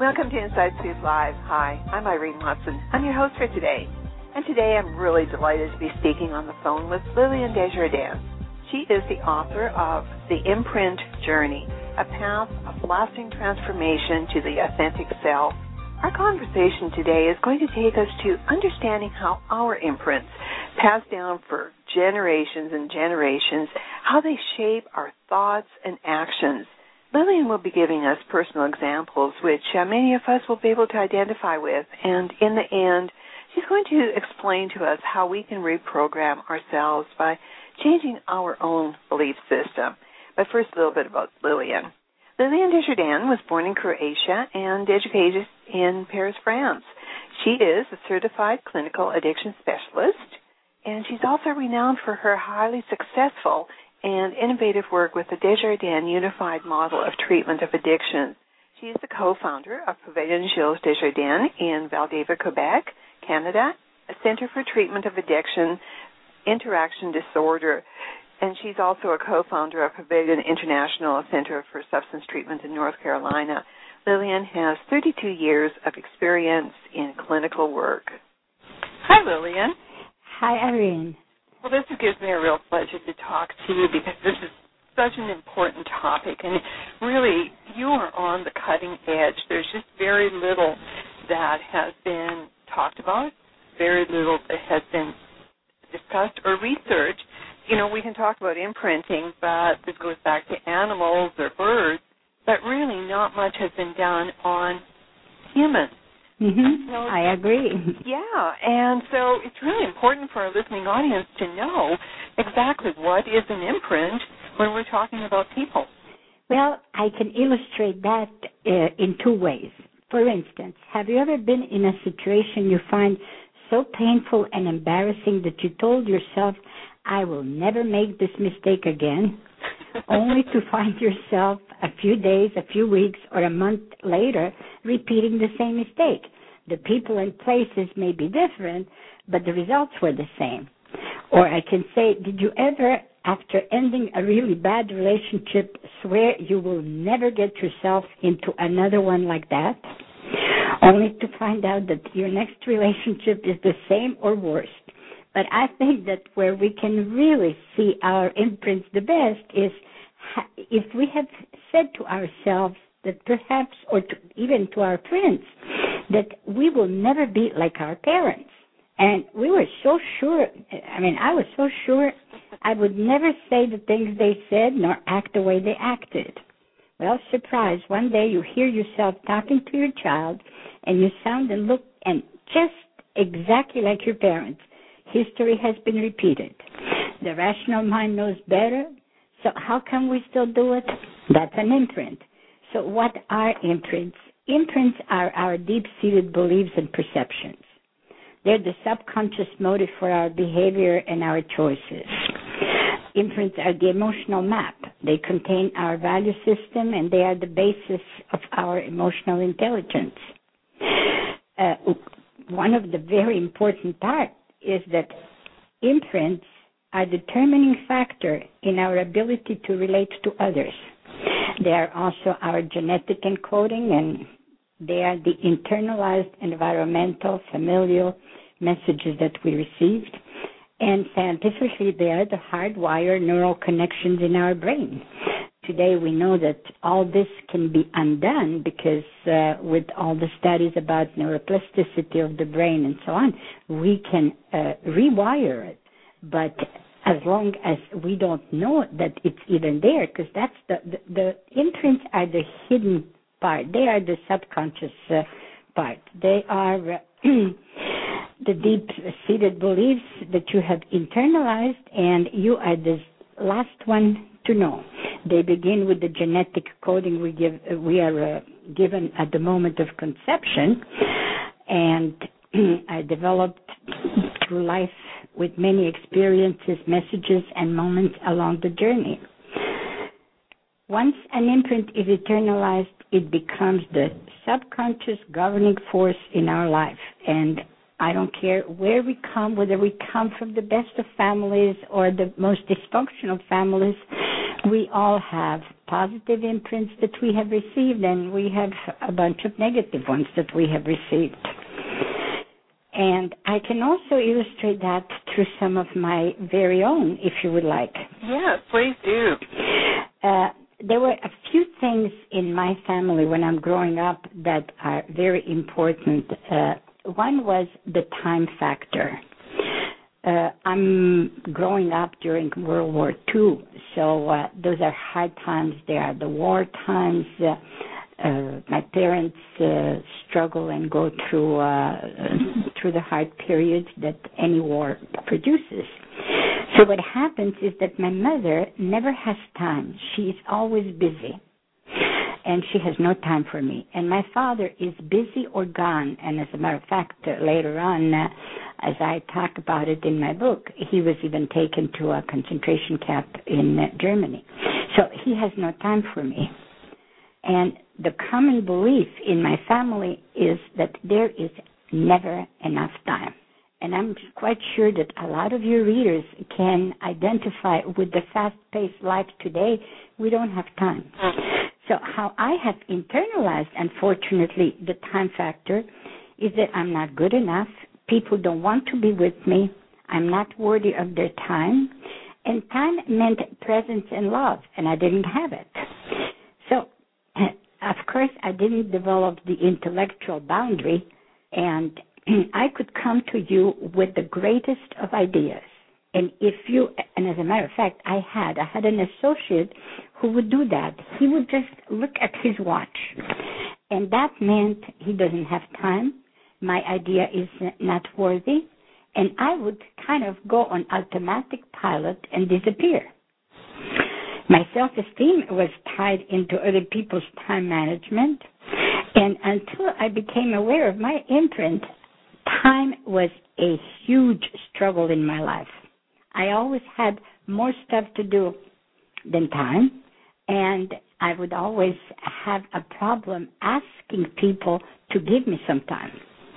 Welcome to Inside Scoop Live. Hi, I'm Irene Watson. I'm your host for today. And today I'm really delighted to be speaking on the phone with Lillian Desjardins. She is the author of The Imprint Journey, a path of lasting transformation to the authentic self. Our conversation today is going to take us to understanding how our imprints, passed down for generations and generations, how they shape our thoughts and actions. Lillian will be giving us personal examples which many of us will be able to identify with, and in the end, she's going to explain to us how we can reprogram ourselves by changing our own belief system. But first, a little bit about Lillian. Lillian Desjardins was born in Croatia and educated in Paris, France. She is a certified clinical addiction specialist, and she's also renowned for her highly successful and innovative work with the Desjardins Unified Model of Treatment of Addiction. She is the co-founder of Pavilion Gilles Desjardins in Valdeva, Quebec, Canada, a center for treatment of addiction, interaction disorder, and she's also a co-founder of Pavilion International, a center for substance treatment in North Carolina. Lillian has 32 years of experience in clinical work. Hi, Lillian. Hi, Irene. Well, this gives me a real pleasure to talk to you because this is such an important topic, and really, you are on the cutting edge. There's just very little that has been talked about, very little that has been discussed or researched. You know, we can talk about imprinting, but this goes back to animals or birds, but really not much has been done on humans. Mm-hmm. I agree. Yeah, and so it's really important for our listening audience to know exactly what is an imprint when we're talking about people. Well, I can illustrate that in two ways. For instance, have you ever been in a situation you find so painful and embarrassing that you told yourself, I will never make this mistake again, only to find yourself a few days, a few weeks, or a month later repeating the same mistake? The people and places may be different, but the results were the same. Or I can say, did you ever, after ending a really bad relationship, swear you will never get yourself into another one like that, only to find out that your next relationship is the same or worse? But I think that where we can really see our imprints the best is if we have said to ourselves that perhaps, or even to our friends, that we will never be like our parents. And we were so sure, I was so sure I would never say the things they said nor act the way they acted. Well, surprise, one day you hear yourself talking to your child and you sound and look and just exactly like your parents. History has been repeated. The rational mind knows better, so how can we still do it? That's an imprint. So what are imprints? Imprints are our deep-seated beliefs and perceptions. They're the subconscious motive for our behavior and our choices. Imprints are the emotional map. They contain our value system, and they are the basis of our emotional intelligence. One of the very important parts is that imprints are the determining factor in our ability to relate to others. They are also our genetic encoding, and they are the internalized environmental, familial messages that we received. And scientifically, they are the hardwired neural connections in our brain. Today, we know that all this can be undone because with all the studies about neuroplasticity of the brain and so on, we can rewire it. But as long as we don't know that it's even there, because that's the imprints are the hidden part. They are the subconscious part. They are the deep-seated beliefs that you have internalized, and you are the last one to know. They begin with the genetic coding we are given at the moment of conception, and are developed through life with many experiences, messages, and moments along the journey. Once an imprint is internalized, it becomes the subconscious governing force in our life. And I don't care where we come, whether we come from the best of families or the most dysfunctional families, we all have positive imprints that we have received, and we have a bunch of negative ones that we have received. And I can also illustrate that through some of my very own, if you would like. Yes, please do. There were a few things in my family when I'm growing up that are very important. One was the time factor. I'm growing up during World War II, so those are hard times. They are the war times. My parents struggle and go through the hard periods that any war produces. So what happens is that my mother never has time. She is always busy, and she has no time for me. And my father is busy or gone. And as a matter of fact, later on, as I talk about it in my book, he was even taken to a concentration camp in Germany. So he has no time for me. And the common belief in my family is that there is never enough time. And I'm quite sure that a lot of your readers can identify with the fast-paced life today. We don't have time. So how I have internalized, unfortunately, the time factor is that I'm not good enough. People don't want to be with me. I'm not worthy of their time. And time meant presence and love, and I didn't have it. So, of course, I didn't develop the intellectual boundary, and I could come to you with the greatest of ideas. And as a matter of fact, I had an associate who would do that. He would just look at his watch, and that meant he doesn't have time. My idea is not worthy, and I would kind of go on automatic pilot and disappear. My self-esteem was tied into other people's time management, and until I became aware of my imprint, time was a huge struggle in my life. I always had more stuff to do than time, and I would always have a problem asking people to give me some time.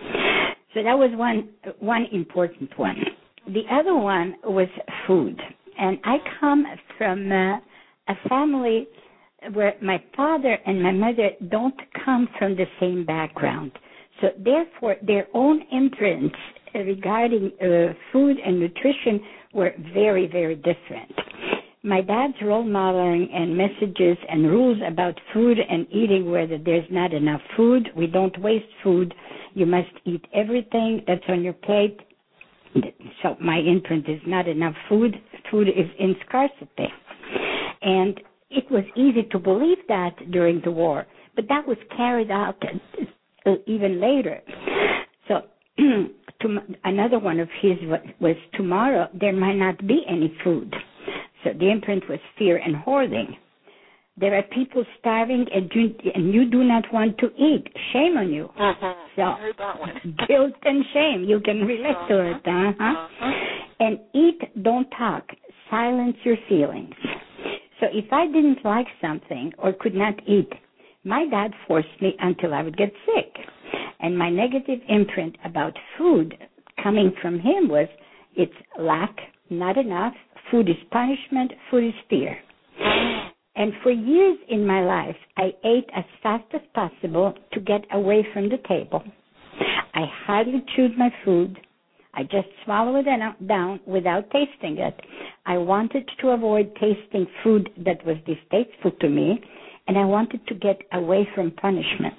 So that was one important one. The other one was food, and I come from a family where my father and my mother don't come from the same background. So therefore, their own imprints regarding food and nutrition were very, very different. My dad's role modeling and messages and rules about food and eating were that there's not enough food, we don't waste food, you must eat everything that's on your plate. So my imprint is not enough food, food is in scarcity. And it was easy to believe that during the war, but that was carried out even later. So another one of his was tomorrow there might not be any food. So the imprint was fear and hoarding. There are people starving and you do not want to eat. Shame on you. So I heard that one. Guilt and shame. You can relate to it. And eat, don't talk. Silence your feelings. So if I didn't like something or could not eat, my dad forced me until I would get sick. And my negative imprint about food coming from him was it's lack, not enough, food is punishment, food is fear. And for years in my life, I ate as fast as possible to get away from the table. I hardly chewed my food. I just swallowed it down without tasting it. I wanted to avoid tasting food that was distasteful to me, and I wanted to get away from punishment.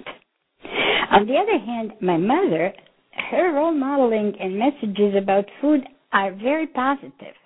On the other hand, my mother, her role modeling and messages about food are very positive.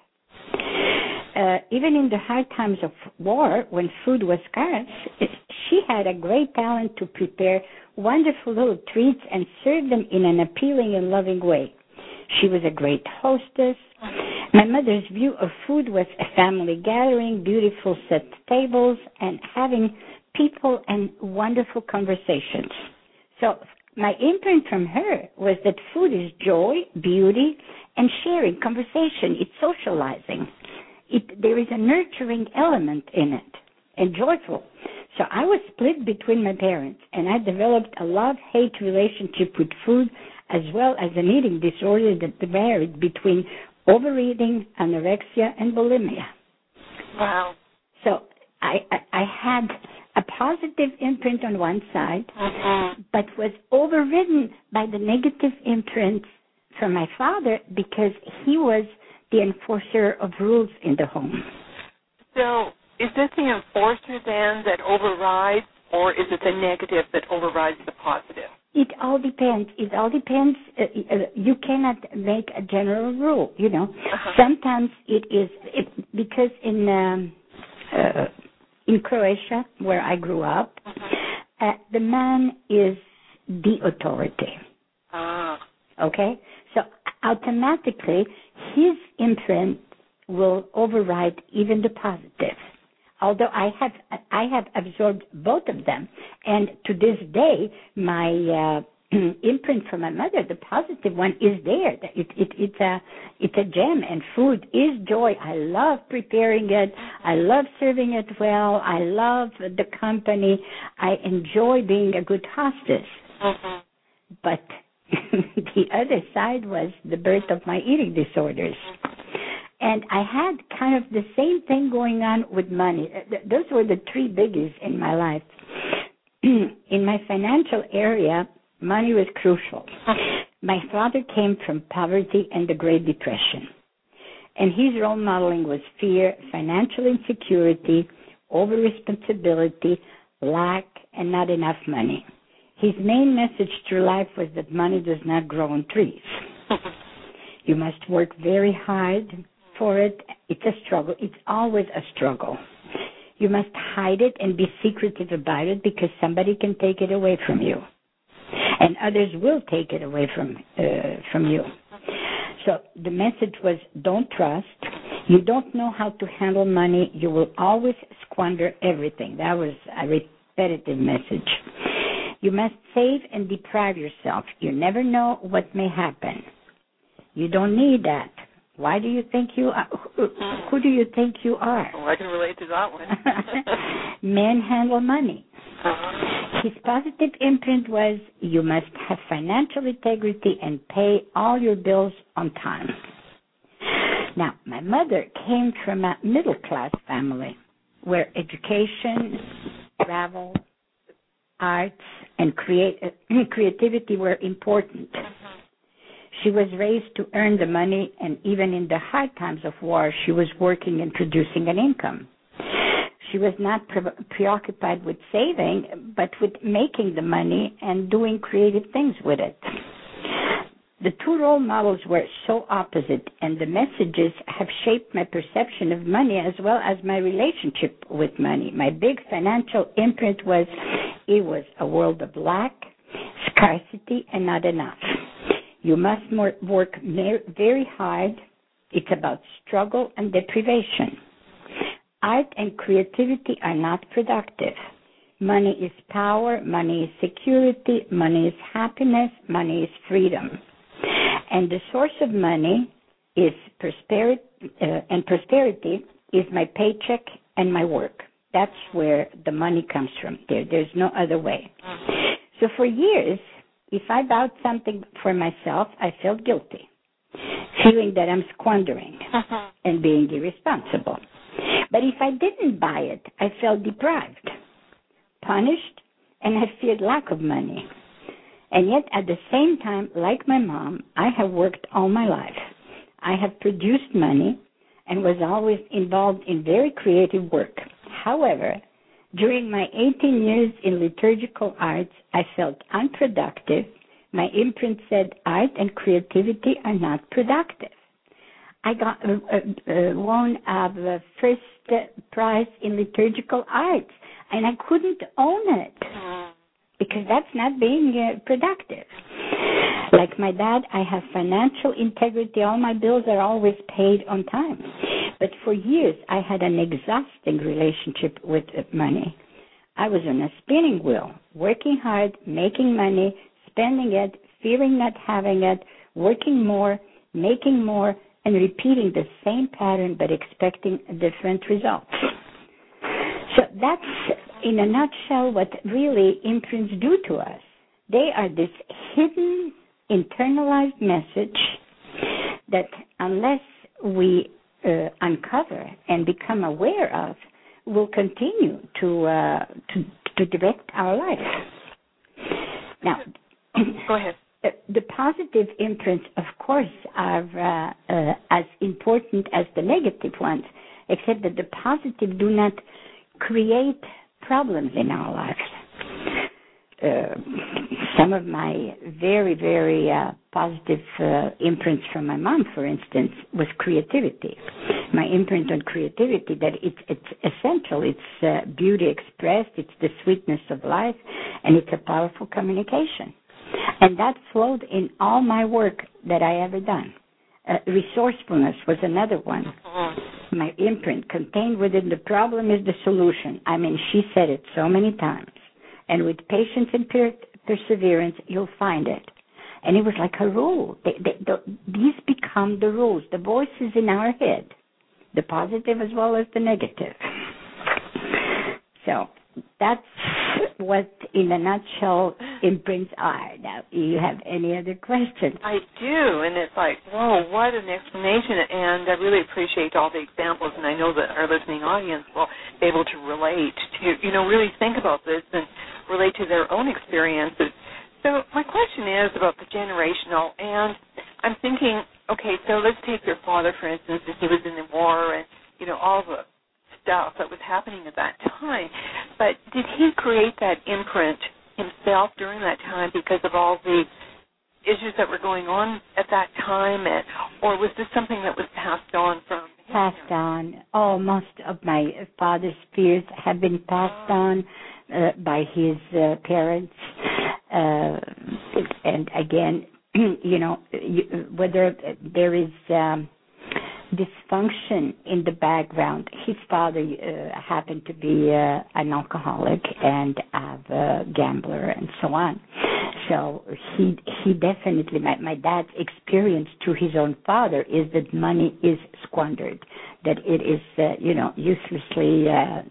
Even in the hard times of war, when food was scarce, she had a great talent to prepare wonderful little treats and serve them in an appealing and loving way. She was a great hostess. My mother's view of food was a family gathering, beautiful set tables, and having people and wonderful conversations. So my imprint from her was that food is joy, beauty, and sharing, conversation. It's socializing. There is a nurturing element in it, and joyful. So I was split between my parents, and I developed a love-hate relationship with food, as well as an eating disorder that varied between overeating, anorexia, and bulimia. Wow. So I had a positive imprint on one side, but was overridden by the negative imprints from my father because he was the enforcer of rules in the home. So is it the enforcer then that overrides, or is it the negative that overrides the positive? It all depends. It all depends. You cannot make a general rule, you know. Sometimes it is, because in Croatia, where I grew up, the man is the authority. Okay? So automatically, his imprint will override even the positive. Although I have absorbed both of them, and to this day, my imprint from my mother, the positive one, is there. It's a gem, and food is joy. I love preparing it. I love serving it well. I love the company. I enjoy being a good hostess. But the other side was the birth of my eating disorders. And I had kind of the same thing going on with money. Those were the three biggies in my life. In my financial area, money was crucial. My father came from poverty and the Great Depression. And his role modeling was fear, financial insecurity, over-responsibility, lack, and not enough money. His main message through life was that money does not grow on trees. You must work very hard for it. It's a struggle. It's always a struggle. You must hide it and be secretive about it because somebody can take it away from you. And others will take it away from you. So the message was, don't trust. You don't know how to handle money. You will always squander everything. That was a repetitive message. You must save and deprive yourself. You never know what may happen. You don't need that. Why do you think you are? Who do you think you are? Oh, I can relate to that one. Men handle money. His positive imprint was, you must have financial integrity and pay all your bills on time. Now, my mother came from a middle-class family where education, travel, arts, and creativity were important. She was raised to earn the money, and even in the hard times of war, she was working and producing an income. She was not preoccupied with saving, but with making the money and doing creative things with it. The two role models were so opposite, and the messages have shaped my perception of money as well as my relationship with money. My big financial imprint was, it was a world of lack, scarcity, and not enough. You must work very hard. It's about struggle and deprivation. Art and creativity are not productive. Money is power, money is security, money is happiness, money is freedom. And the source of money is prosperity, and prosperity is my paycheck and my work. That's where the money comes from. There's no other way. So for years, if I bought something for myself, I felt guilty, feeling that I'm squandering and being irresponsible. But if I didn't buy it, I felt deprived, punished, and I feared lack of money. And yet, at the same time, like my mom, I have worked all my life. I have produced money and was always involved in very creative work. However, during my 18 years in liturgical arts, I felt unproductive. My imprint said art and creativity are not productive. I got won the first prize in liturgical arts, and I couldn't own it because that's not being productive. Like my dad, I have financial integrity. All my bills are always paid on time. But for years, I had an exhausting relationship with money. I was on a spinning wheel, working hard, making money, spending it, fearing not having it, working more, making more, and repeating the same pattern but expecting different results. So that's, in a nutshell, what really imprints do to us. They are this hidden, internalized message that unless we uncover and become aware of, will continue to direct our life. Now, go ahead. The positive imprints, of course, are as important as the negative ones, except that the positive do not create problems in our lives. Some of my very, very positive imprints from my mom, for instance, was creativity. My imprint on creativity, that it's essential. It's beauty expressed, it's the sweetness of life, and it's a powerful communication. And that flowed in all my work that I ever done. Resourcefulness was another one. My imprint, contained within the problem is the solution. I mean, she said it so many times. And with patience and perseverance, you'll find it. And it was like a rule. These become the rules, the voices in our head, the positive as well as the negative. So that's what, in a nutshell, imprints are. Now, do you have any other questions? I do, and it's like, whoa, what an explanation, and I really appreciate all the examples, and I know that our listening audience will be able to relate to, really think about this and relate to their own experiences. So my question is about the generational, and I'm thinking, okay, so let's take your father, for instance, if he was in the war and, all the stuff that was happening at that time. But did he create that imprint himself during that time because of all the issues that were going on at that time, or was this something that was passed on from him? Passed on. Oh, most of my father's fears have been passed on by his parents. And again, whether there is dysfunction in the background. His father happened to be an alcoholic and a gambler and so on. So he definitely, my dad's experience to his own father is that money is squandered, that it is, uselessly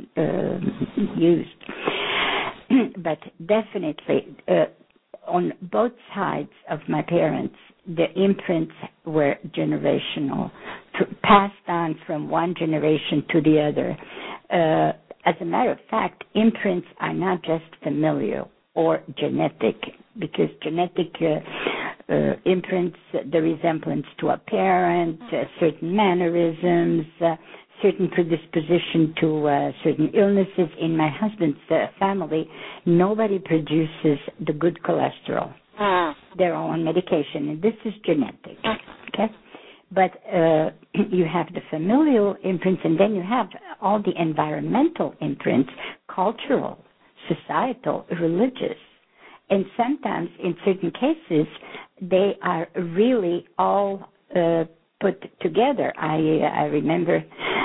used. But definitely, on both sides of my parents, the imprints were generational, passed on from one generation to the other. As a matter of fact, imprints are not just familial or genetic, because genetic imprints the resemblance to a parent, certain mannerisms, certain predisposition to certain illnesses. In my husband's family, nobody produces the good cholesterol. They're all on medication, and this is genetic, okay? But you have the familial imprints, and then you have all the environmental imprints, cultural, societal, religious. And sometimes, in certain cases, they are really all put together. I remember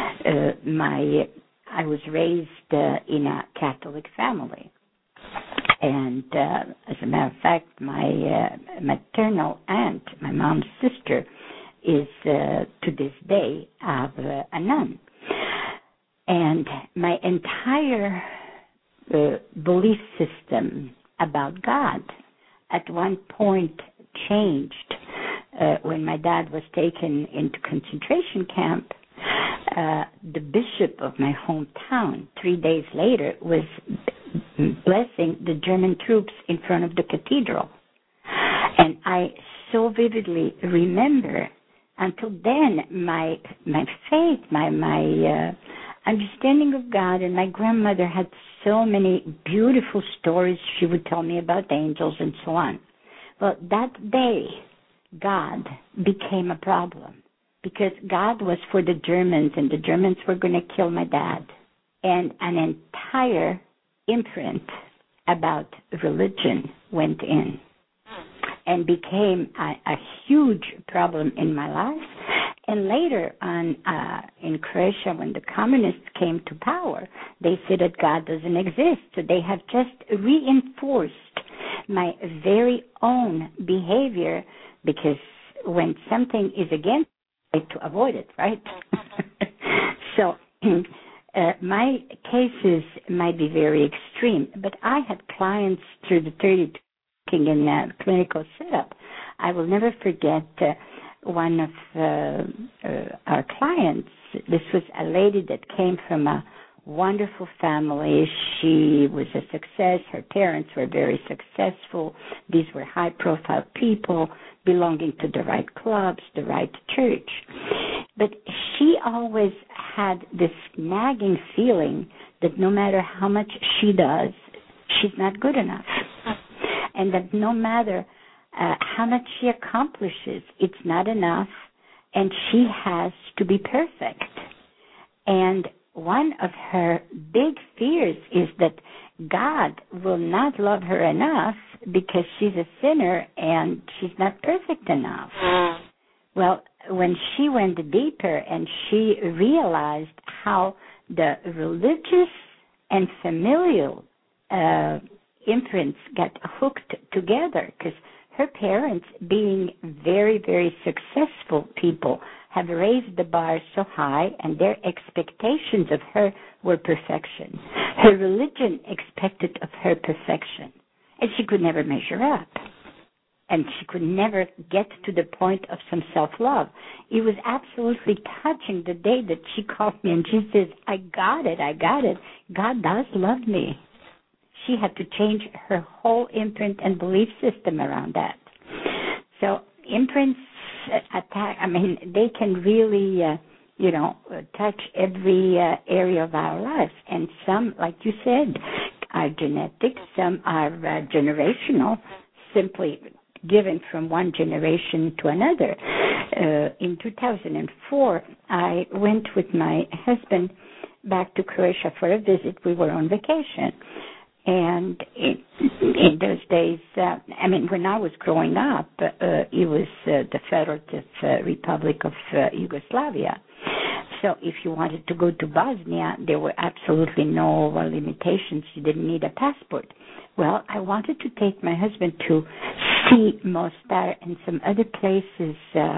I was raised in a Catholic family. And as a matter of fact, my maternal aunt, my mom's sister, is to this day a nun. And my entire belief system about God at one point changed when my dad was taken into concentration camp. The bishop of my hometown, 3 days later, was blessing the German troops in front of the cathedral. And I so vividly remember, until then, my faith, my understanding of God, and my grandmother had so many beautiful stories she would tell me about angels and so on. Well, that day, God became a problem, because God was for the Germans, and the Germans were going to kill my dad. And an entire imprint about religion went in and became a huge problem in my life. And later on, in Croatia, when the communists came to power, they said that God doesn't exist. So they have just reinforced my very own behavior, because when something is against, I try to avoid it, right? So my cases might be very extreme, but I had clients through the 30 in a clinical setup. I will never forget one of our clients. This was a lady that came from a wonderful family. She was a success. Her parents were very successful. These were high-profile people belonging to the right clubs, the right church. But she always had this nagging feeling that no matter how much she does, she's not good enough. And that no matter how much she accomplishes, it's not enough, and she has to be perfect. And one of her big fears is that God will not love her enough because she's a sinner and she's not perfect enough. Well, when she went deeper and she realized how the religious and familial imprints got hooked together, because her parents, being very, very successful people, have raised the bar so high, and their expectations of her were perfection. Her religion expected of her perfection, and she could never measure up. And she could never get to the point of some self-love. It was absolutely touching the day that she called me and she says, I got it. God does love me. She had to change her whole imprint and belief system around that. So imprints they can really, touch every area of our lives. And some, like you said, are genetic. Some are generational, simply given from one generation to another. In 2004, I went with my husband back to Croatia for a visit. We were on vacation. And in those days, when I was growing up, it was the Federative Republic of Yugoslavia. So if you wanted to go to Bosnia, there were absolutely no limitations. You didn't need a passport. Well, I wanted to take my husband to see Mostar and some other places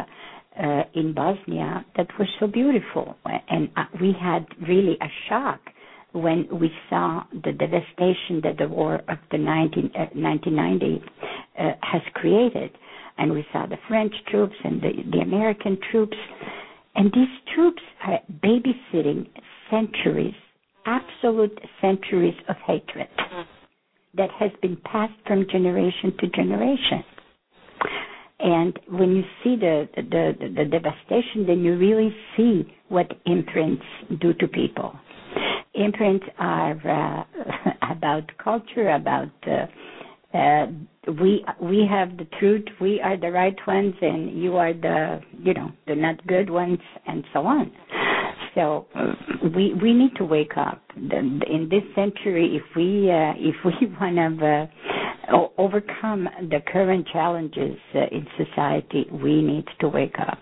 in Bosnia that were so beautiful. And we had really a shock when we saw the devastation that the war of the 1990 has created. And we saw the French troops and the American troops. And these troops are babysitting centuries, absolute centuries of hatred that has been passed from generation to generation. And when you see the devastation, then you really see what imprints do to people. Imprints are about culture, about we have the truth, we are the right ones, and you are the not good ones, and so on. So we need to wake up. In this century, if we want to overcome the current challenges in society, we need to wake up.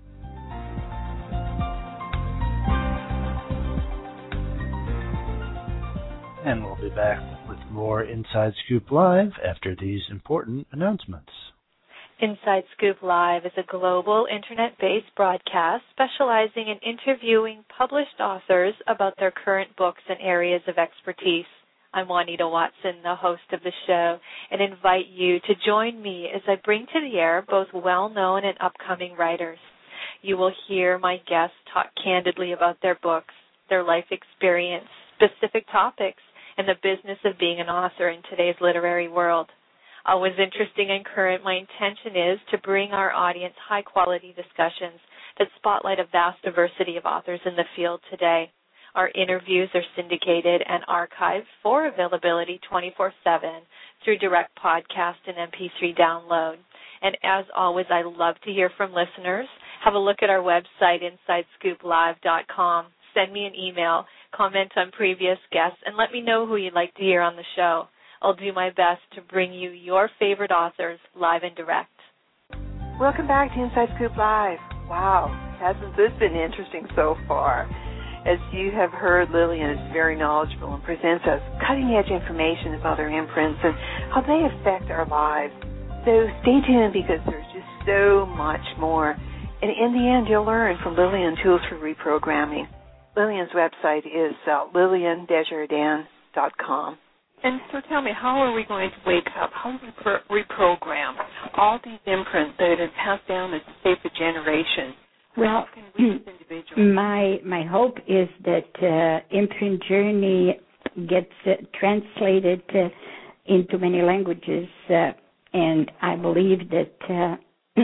And we'll be back with more Inside Scoop Live after these important announcements. Inside Scoop Live is a global internet-based broadcast specializing in interviewing published authors about their current books and areas of expertise. I'm Juanita Watson, the host of the show, and invite you to join me as I bring to the air both well-known and upcoming writers. You will hear my guests talk candidly about their books, their life experience, specific topics, and the business of being an author in today's literary world. Always interesting and current, my intention is to bring our audience high-quality discussions that spotlight a vast diversity of authors in the field today. Our interviews are syndicated and archived for availability 24/7 through direct podcast and MP3 download. And as always, I love to hear from listeners. Have a look at our website, InsideScoopLive.com. Send me an email, comment on previous guests, and let me know who you'd like to hear on the show. I'll do my best to bring you your favorite authors live and direct. Welcome back to Inside Scoop Live. Wow, hasn't this been interesting so far? As you have heard, Lillian is very knowledgeable and presents us cutting-edge information about our imprints and how they affect our lives. So stay tuned because there's just so much more. And in the end, you'll learn from Lillian tools for reprogramming. Lillian's website is LillianDesjardins.com. And so tell me, how are we going to wake up? How do we reprogram all these imprints that have been passed down, as say, for generations? Well, how can we as individuals journey? My hope is that Imprint Journey gets translated into many languages, and I believe that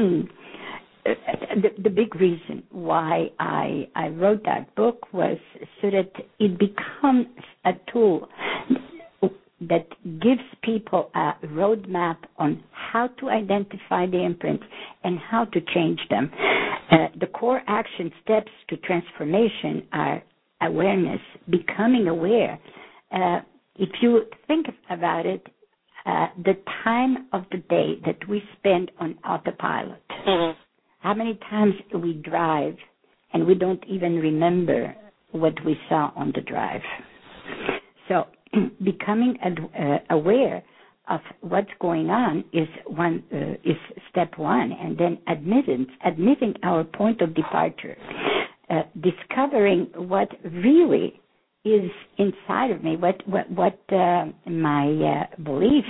the big reason why I wrote that book was so that it becomes a tool that gives people a roadmap on how to identify the imprints and how to change them. The core action steps to transformation are awareness, becoming aware. If you think about it, the time of the day that we spend on autopilot, how many times we drive and we don't even remember what we saw on the drive. So becoming aware of what's going on is step one, and then admitting our point of departure, discovering what really is inside of me, what my beliefs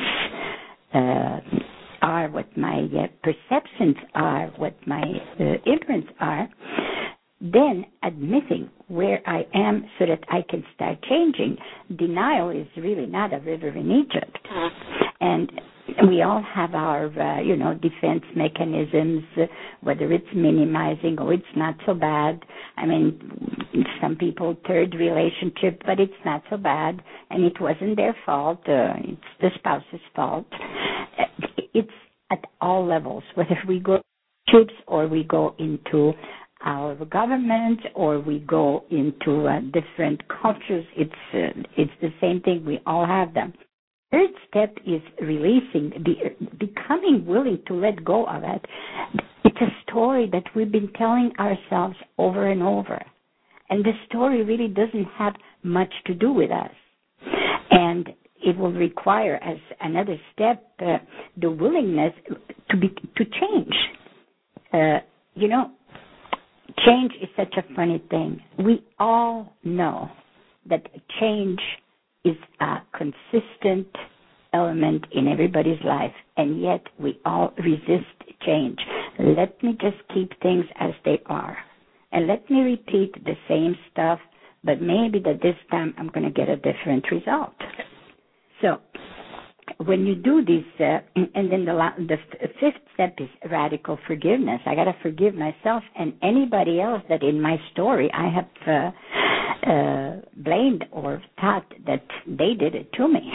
are, what my perceptions are, what my ignorance are. Then admitting where I am so that I can start changing. Denial is really not a river in Egypt. And we all have our, defense mechanisms, whether it's minimizing or it's not so bad. I mean, some people, third relationship, but it's not so bad, and it wasn't their fault. It's the spouse's fault. It's at all levels, whether we go trips or we go into our government or we go into different cultures. It's the same thing. We all have them. Third step is releasing, becoming willing to let go of it. It's a story that we've been telling ourselves over and over. And the story really doesn't have much to do with us. And it will require, as another step, the willingness to change. Change is such a funny thing. We all know that change is a consistent element in everybody's life, and yet we all resist change. Let me just keep things as they are, and let me repeat the same stuff, but maybe that this time I'm going to get a different result. So when you do this, and then the fifth step is radical forgiveness. I got to forgive myself and anybody else that in my story I have blamed or thought that they did it to me.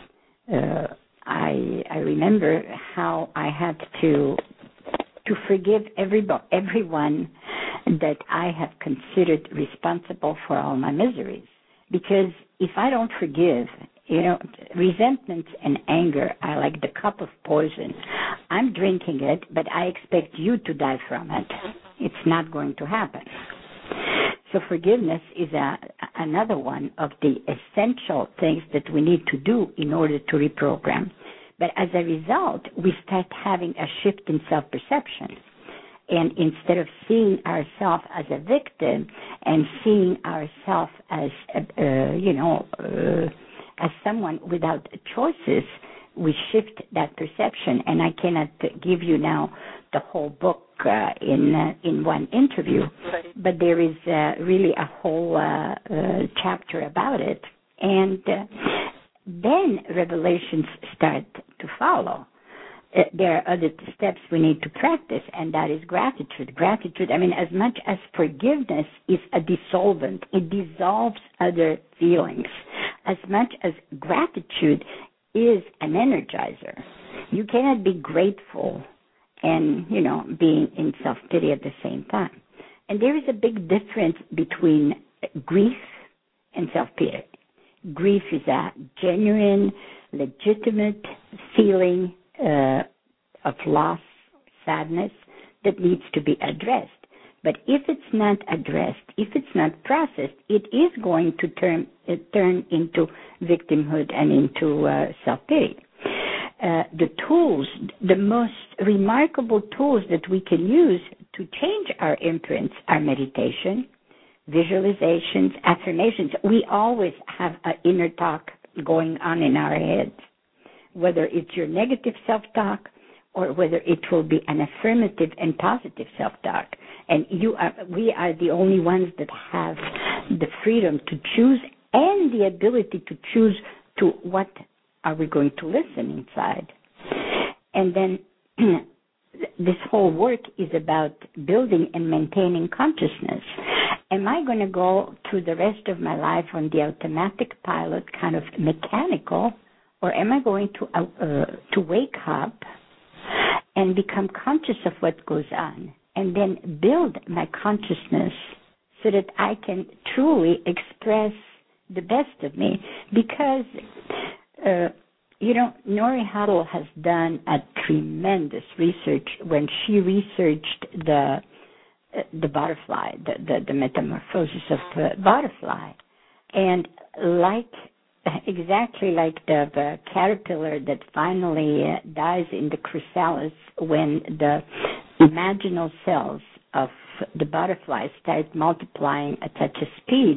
I remember how I had to forgive everyone that I have considered responsible for all my miseries. Because if I don't forgive, resentment and anger are like the cup of poison. I'm drinking it, but I expect you to die from it. It's not going to happen. So forgiveness is another one of the essential things that we need to do in order to reprogram. But as a result, we start having a shift in self-perception. And instead of seeing ourselves as a victim and seeing ourselves as, as someone without choices, we shift that perception. And I cannot give you now the whole book in one interview, but there is really a whole chapter about it. And then revelations start to follow. There are other steps we need to practice, and that is gratitude. Gratitude, as much as forgiveness is a dissolvent, it dissolves other feelings. As much as gratitude is an energizer. You cannot be grateful and, being in self-pity at the same time. And there is a big difference between grief and self-pity. Grief is a genuine, legitimate feeling of loss, sadness that needs to be addressed. But if it's not addressed, if it's not processed, it is going to turn into victimhood and into self-pity. The tools, the most remarkable tools that we can use to change our imprints are meditation, visualizations, affirmations. We always have an inner talk going on in our heads, whether it's your negative self-talk or whether it will be an affirmative and positive self-talk. And we are the only ones that have the freedom to choose and the ability to choose to what are we going to listen inside. And then this whole work is about building and maintaining consciousness. Am I going to go through the rest of my life on the automatic pilot, kind of mechanical, or am I going to wake up and become conscious of what goes on, and then build my consciousness so that I can truly express the best of me? Because, Nori Huddle has done a tremendous research when she researched the butterfly, the metamorphosis of the butterfly. And exactly like the caterpillar that finally dies in the chrysalis, when the imaginal cells of the butterfly start multiplying at such a speed,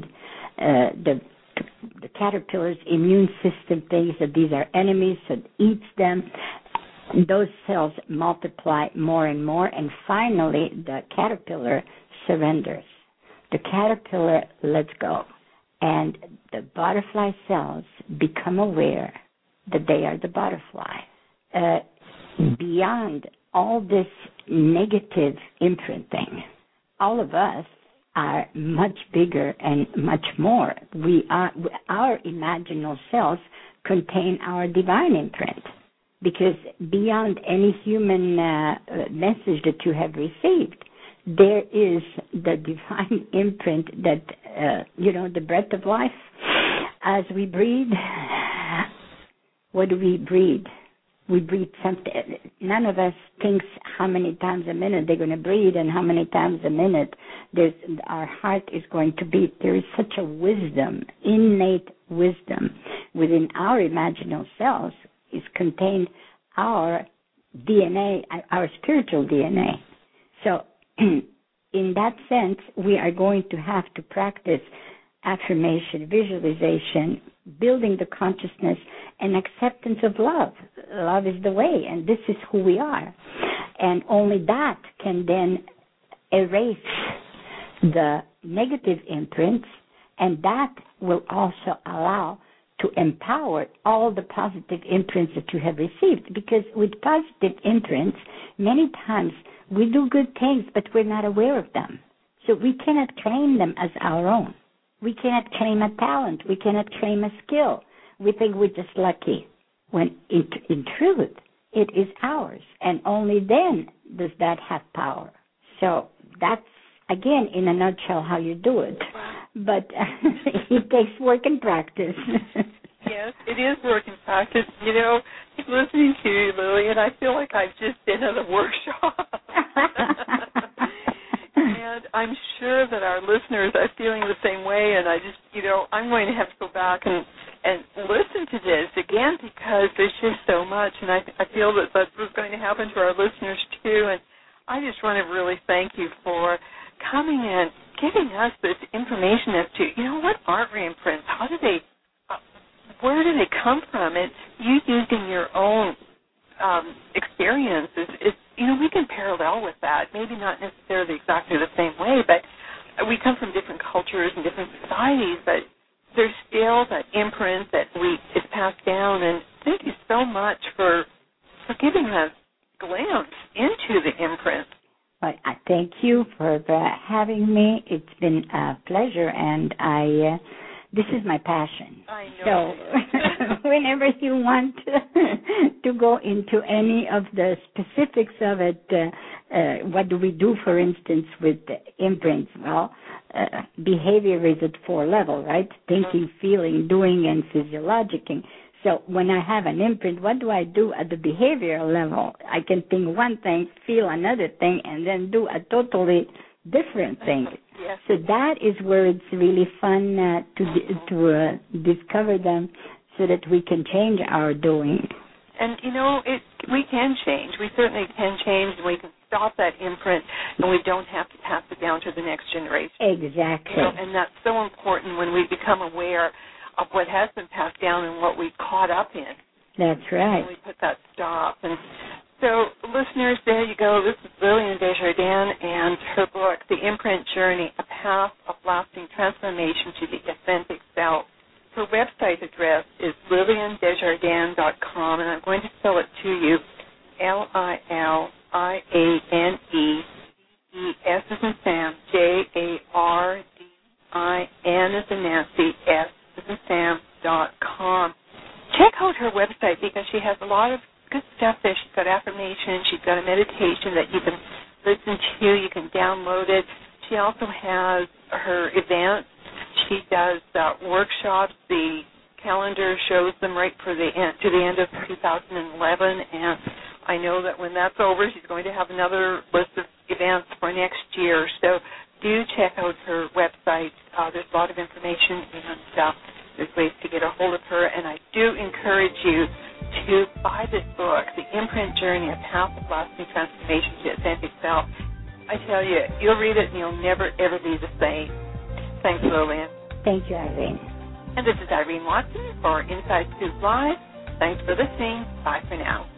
the caterpillar's immune system thinks that these are enemies, so it eats them. Those cells multiply more and more, and finally the caterpillar surrenders. The caterpillar lets go, and the butterfly cells become aware that they are the butterfly. Beyond all this negative imprinting, all of us are much bigger and much more. Our imaginal cells contain our divine imprint, because beyond any human message that you have received, there is the divine imprint that, the breath of life. As we breathe, what do we breathe? We breathe something. None of us thinks how many times a minute they're going to breathe and how many times a minute our heart is going to beat. There is such a wisdom, innate wisdom within our imaginal cells is contained our DNA, our spiritual DNA. So in that sense, we are going to have to practice affirmation, visualization, building the consciousness, and acceptance of love. Love is the way, and this is who we are. And only that can then erase the negative imprints, and that will also allow to empower all the positive imprints that you have received. Because with positive imprints, many times we do good things, but we're not aware of them. So we cannot claim them as our own. We cannot claim a talent. We cannot claim a skill. We think we're just lucky, when in truth, it is ours. And only then does that have power. So that's, again, in a nutshell, how you do it. But it takes work and practice. Yes, it is work and practice. Listening to you, Lily, and I feel like I've just been at a workshop. And I'm sure that our listeners are feeling the same way, and I just, I'm going to have to go back and listen to this again, because there's just so much, and I feel that that's what's going to happen to our listeners too. And I just want to really thank you for coming in, giving us this information as to, what are reimprints? How do they, where do they come from? And you using your own experiences, we can parallel with that. Maybe not necessarily exactly the same way, but we come from different cultures and different societies, but there's still that imprint that is passed down. And thank you so much for giving us a glimpse into the imprint. Well, I thank you for having me. It's been a pleasure, and this is my passion. I know. So whenever you want to go into any of the specifics of it, what do we do, for instance, with the imprints? Well, behavior is at 4 levels, right? Thinking, feeling, doing, and physiologicing. So when I have an imprint, what do I do at the behavioral level? I can think one thing, feel another thing, and then do a totally different thing. Yes. So that is where it's really fun to discover them, so that we can change our doing. And, we can change. We certainly can change, and we can stop that imprint, and we don't have to pass it down to the next generation. Exactly. And that's so important when we become aware of what has been passed down and what we caught up in. That's right. And we put that stop. And So, listeners, there you go. This is Lillian Desjardins and her book, The Imprint Journey, A Path of Lasting Transformation to the Authentic Self. Her website address is LillianDesjardins.com, and I'm going to spell it to you, LILIANEDES as in Sam, JARDIN as in Nancy, S as in Sam.com. Check out her website because she has a lot of good stuff there. She's got affirmation. She's got a meditation that you can listen to. You can download it. She also has her events. She does workshops. The calendar shows them right to the end of 2011, and I know that when that's over, she's going to have another list of events for next year. So do check out her website. There's a lot of information, and there's ways to get a hold of her. And I do encourage you to buy this book, The Imprint Journey, A Path of Lasting Transformation to Authentic Self. I tell you, you'll read it and you'll never, ever be the same. Thanks, Lillian. Thank you, Irene. And this is Irene Watson for Inside Scoop Live. Thanks for listening. Bye for now.